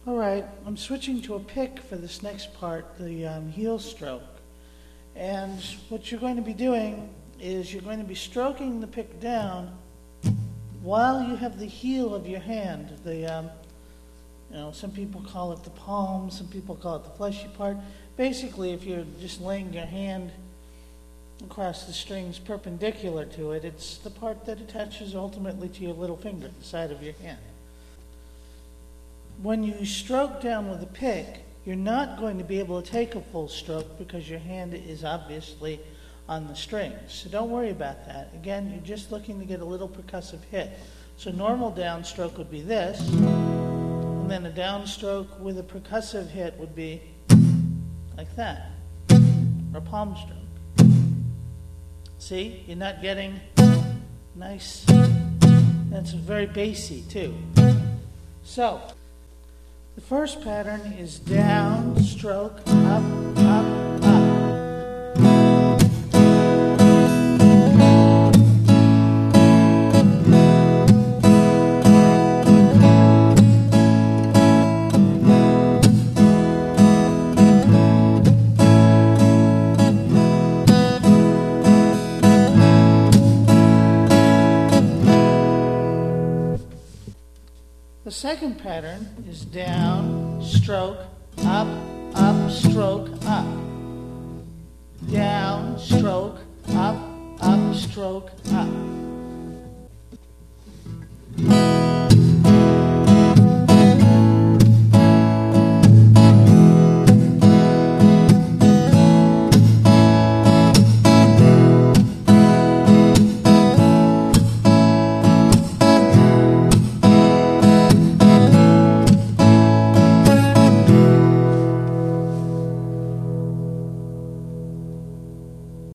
All right, I'm switching to a pick for this next part, the heel stroke. And what you're going to be doing is you're going to be stroking the pick down while you have the heel of your hand. Some people call it the palm, some people call it the fleshy part. Basically, if you're just laying your hand across the strings perpendicular to it, it's the part that attaches ultimately to your little finger, the side of your hand. When you stroke down with a pick, you're not going to be able to take a full stroke because your hand is obviously on the strings. So don't worry about that. Again, you're just looking to get a little percussive hit. So normal downstroke would be this, and then a downstroke with a percussive hit would be like that, or palm stroke. See, you're not getting nice, and it's very bassy too. So, the first pattern is down, stroke, up, up, up. The second pattern is down, stroke, up, up, stroke, up. Down, stroke, up, stroke, up.